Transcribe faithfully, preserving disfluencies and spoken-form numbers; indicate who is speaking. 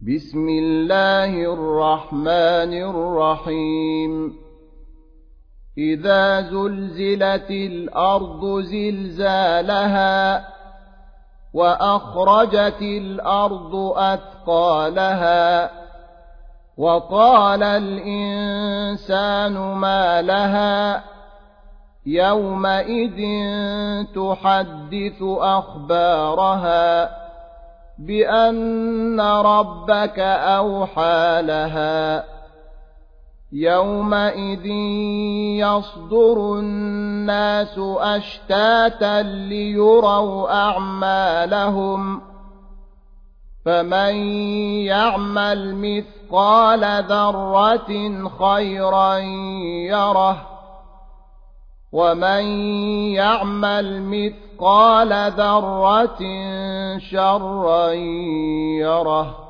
Speaker 1: بسم الله الرحمن الرحيم إذا زلزلت الأرض زلزالها وأخرجت الأرض أثقالها وقال الإنسان ما لها يومئذ تحدث أخبارها بأن ربك أوحى لها يومئذ يصدر الناس أشتاتا ليروا أعمالهم فمن يعمل مثقال ذرة خيرا يره ومن يعمل مثقال ذرة شرا يره